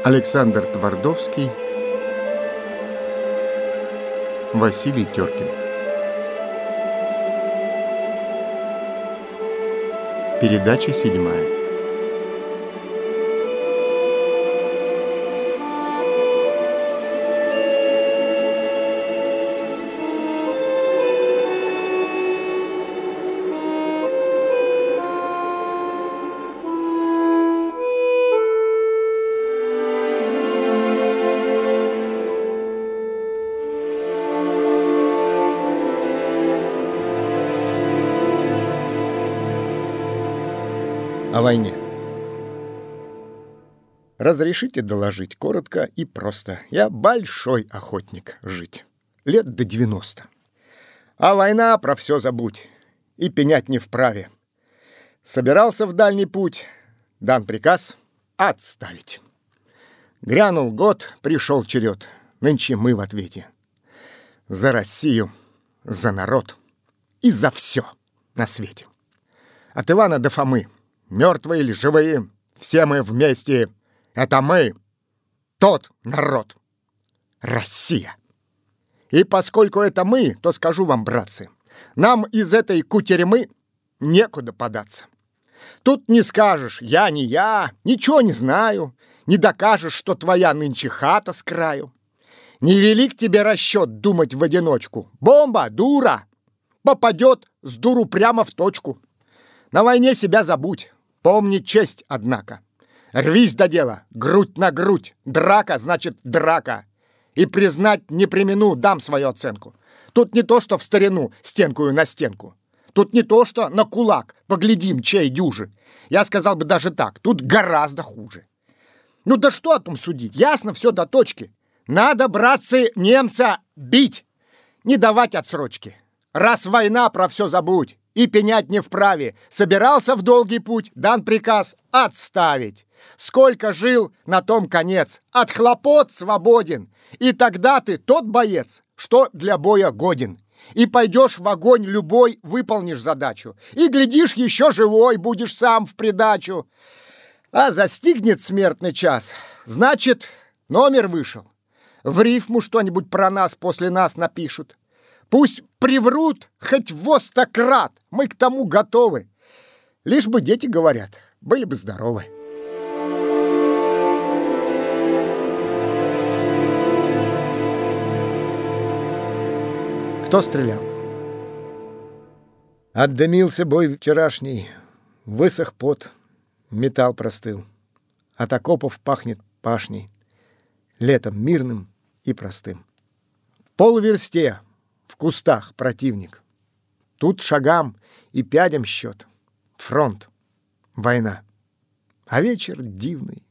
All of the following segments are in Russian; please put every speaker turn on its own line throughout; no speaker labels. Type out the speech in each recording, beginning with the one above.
Александр Твардовский, Василий Теркин. Передача 7. О войне. Разрешите доложить коротко и просто. Я большой охотник жить. Лет до 90. А война про все забудь. И пенять не вправе. Собирался в дальний путь. Дан приказ отставить. Грянул год, пришел черед. Нынче мы в ответе. За Россию, за народ и за все на свете. От Ивана до Фомы. Мертвые или живые, все мы вместе. Это мы, тот народ, Россия. И поскольку это мы, то скажу вам, братцы, нам из этой кутерьмы некуда податься. Тут не скажешь, я не я, ничего не знаю, не докажешь, что твоя нынче хата с краю. Невелик тебе расчет думать в одиночку. Бомба, дура, попадет с дуру прямо в точку. На войне себя забудь. Помни честь, однако. Рвись до дела, грудь на грудь. Драка значит драка. И признать не премину, дам свою оценку. Тут не то, что в старину стенкую на стенку. Тут не то, что на кулак поглядим, чей дюжи. Я сказал бы даже так, тут гораздо хуже. Ну да что о том судить, ясно все до точки. Надо, братцы, немца бить, не давать отсрочки. Раз война, про все забудь. И пенять не вправе. Собирался в долгий путь, дан приказ отставить. Сколько жил, на том конец. От хлопот свободен. И тогда ты тот боец, что для боя годен. И пойдешь в огонь любой, выполнишь задачу. И, глядишь, еще живой будешь сам в придачу. А застигнет смертный час, значит, номер вышел. В рифму что-нибудь про нас после нас напишут. Пусть приврут хоть во 100 крат, мы к тому готовы. Лишь бы дети говорят, были бы здоровы. Кто стрелял? Отдымился бой вчерашний, высох пот, металл простыл. От окопов пахнет пашней, летом мирным и простым. В полуверсте в кустах противник. Тут шагам и пядям счет. Фронт, война. А вечер дивный.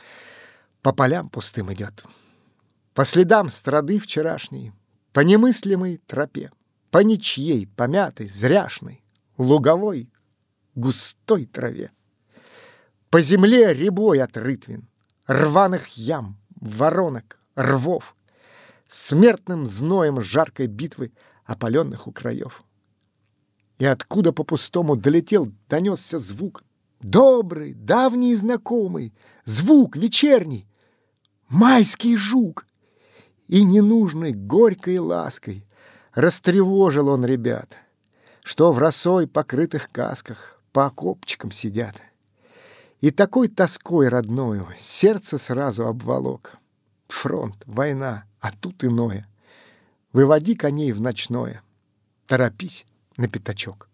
По полям пустым идет. По следам страды вчерашней, по немыслимой тропе, по ничьей, помятой, зряшной, луговой, густой траве. По земле рябой от рытвин, рваных ям, воронок, рвов, смертным зноем жаркой битвы, опаленных у краев. И откуда по пустому долетел, донесся звук. Добрый, давний и знакомый, звук вечерний, майский жук. И ненужной горькой лаской растревожил он ребят, что в росой покрытых касках по окопчикам сидят. И такой тоской родною сердце сразу обволок. Фронт, война, а тут иное. Выводи коней в ночное. Торопись на пятачок.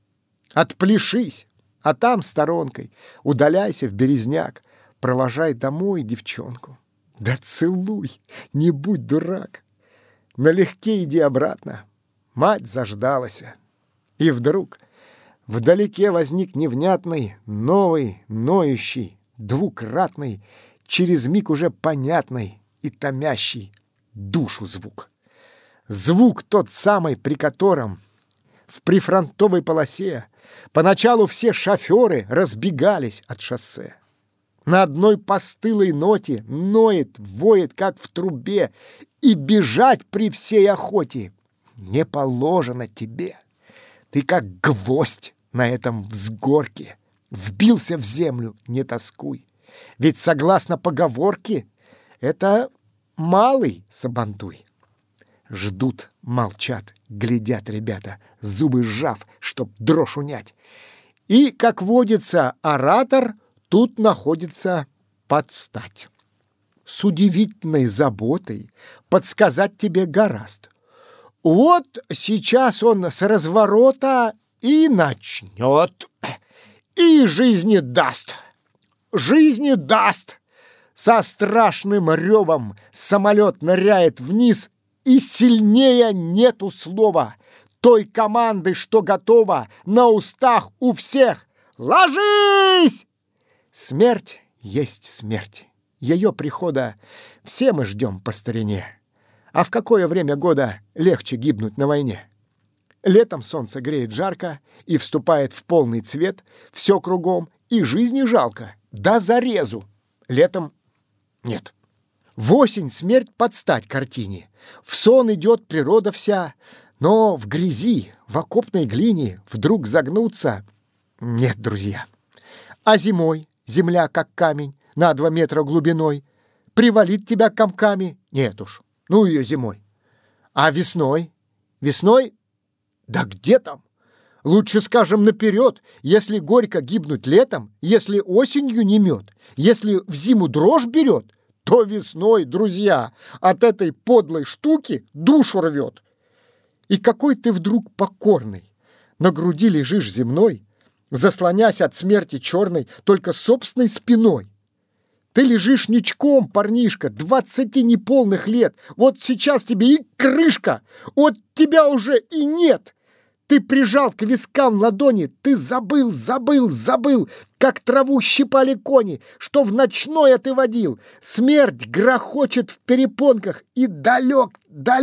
Отпляшись, а там сторонкой удаляйся в березняк. Провожай домой девчонку. Да целуй, не будь дурак. Налегке иди обратно. Мать заждалась. И вдруг вдалеке возник невнятный, новый, ноющий, двукратный, через миг уже понятный и томящий душу звук. Звук тот самый, при котором в прифронтовой полосе поначалу все шоферы разбегались от шоссе. На одной постылой ноте ноет, воет, как в трубе, и бежать при всей охоте не положено тебе. Ты как гвоздь на этом взгорке, вбился в землю, не тоскуй. Ведь согласно поговорке Это малый сабантуй. Ждут, молчат, глядят ребята, зубы сжав, чтоб дрожь унять. И, как водится, оратор тут находится под стать. С удивительной заботой подсказать тебе гораст. Вот сейчас он с разворота и начнет, и жизни даст. Жизни даст. Со страшным ревом самолет ныряет вниз, и сильнее нету слова. Той команды, что готова, на устах у всех. Ложись! Смерть есть смерть. Ее прихода все мы ждем по старине. А в какое время года легче гибнуть на войне? Летом солнце греет жарко и вступает в полный цвет, все кругом, и жизни жалко, до зарезу. Летом нет. В осень смерть под стать картине. В сон идет природа вся, но в грязи, в окопной глине вдруг загнуться нет, друзья. А зимой земля, как камень, на 2 метра глубиной, привалит тебя комками? Нет уж, ну ее зимой. А весной? Весной? Да где там? Лучше скажем наперед, если горько гибнуть летом, если осенью не мед, если в зиму дрожь берет, то весной, друзья, от этой подлой штуки душу рвет. И какой ты вдруг покорный, на груди лежишь земной, заслонясь от смерти черной только собственной спиной. Ты лежишь ничком, парнишка, 20 неполных лет. Вот сейчас тебе и крышка, вот тебя уже и нет. Ты прижал к вискам ладони, ты забыл, как траву щипали кони, что в ночное ты водил. Смерть грохочет в перепонках, и далек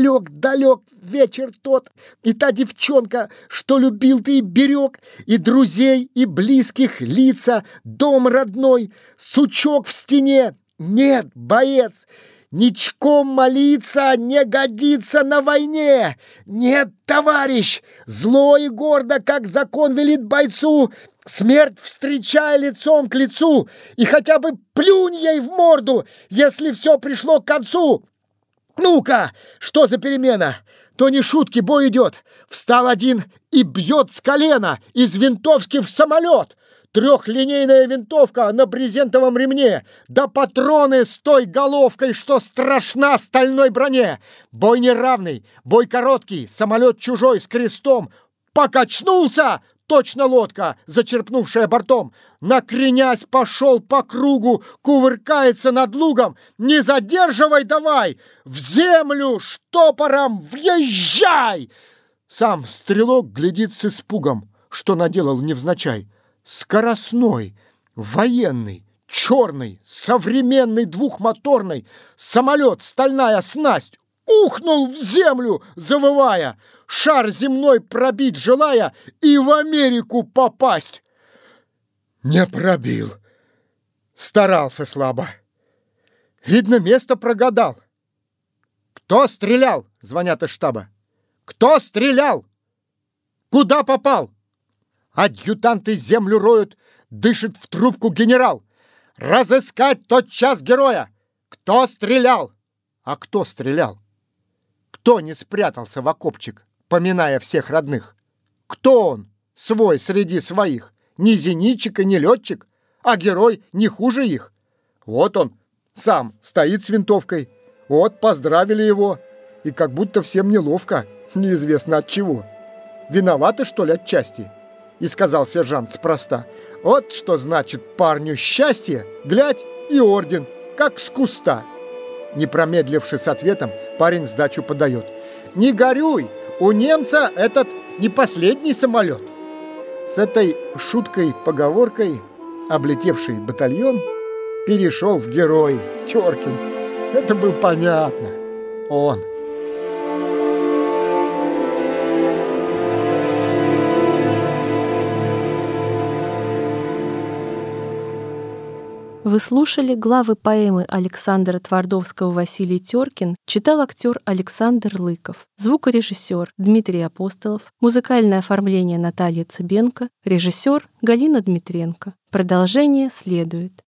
вечер тот, и та девчонка, что любил ты и берег, и друзей, и близких лица, дом родной, сучок в стене. Нет, боец, ничком молиться не годится на войне. Нет, товарищ, зло и гордо, как закон велит бойцу, смерть встречай лицом к лицу, и хотя бы плюнь ей в морду, если все пришло к концу. Ну-ка, что за перемена? То не шутки, бой идет. Встал один и бьет с колена из винтовки в самолет. 3-линейная винтовка на брезентовом ремне, да патроны с той головкой, что страшна стальной броне. Бой неравный, бой короткий, самолет чужой с крестом. Покачнулся, точно лодка, зачерпнувшая бортом. Накренясь, пошел по кругу, кувыркается над лугом. Не задерживай давай, в землю штопором въезжай! Сам стрелок глядит с испугом, что наделал невзначай. Скоростной, военный, черный, современный двухмоторный самолет, стальная снасть, ухнул в землю, завывая, шар земной пробить желая и в Америку попасть. Не пробил, старался слабо. Видно, место прогадал. Кто стрелял? Звонят из штаба. Кто стрелял? Куда попал? Адъютанты землю роют, дышит в трубку генерал. Разыскать тотчас героя. Кто стрелял? А кто стрелял? Кто не спрятался в окопчик, поминая всех родных? Кто он, свой среди своих? Не зенитчик и не летчик, а герой не хуже их. Вот он, сам стоит с винтовкой. Вот поздравили его. И как будто всем неловко, неизвестно от чего. Виноваты, что ли, отчасти? И сказал сержант спроста: вот что значит парню счастье, глядь, и орден, как с куста. Не промедливши с ответом, парень сдачу подает. Не горюй, у немца этот не последний самолет. С этой шуткой-поговоркой облетевший батальон перешел в герой Теркин. Это было понятно. Он.
Вы слушали главы поэмы Александра Твардовского «Василий Теркин», читал актер Александр Лыков, звукорежиссер Дмитрий Апостолов, музыкальное оформление Наталья Цыбенко, режиссер Галина Дмитренко. Продолжение следует.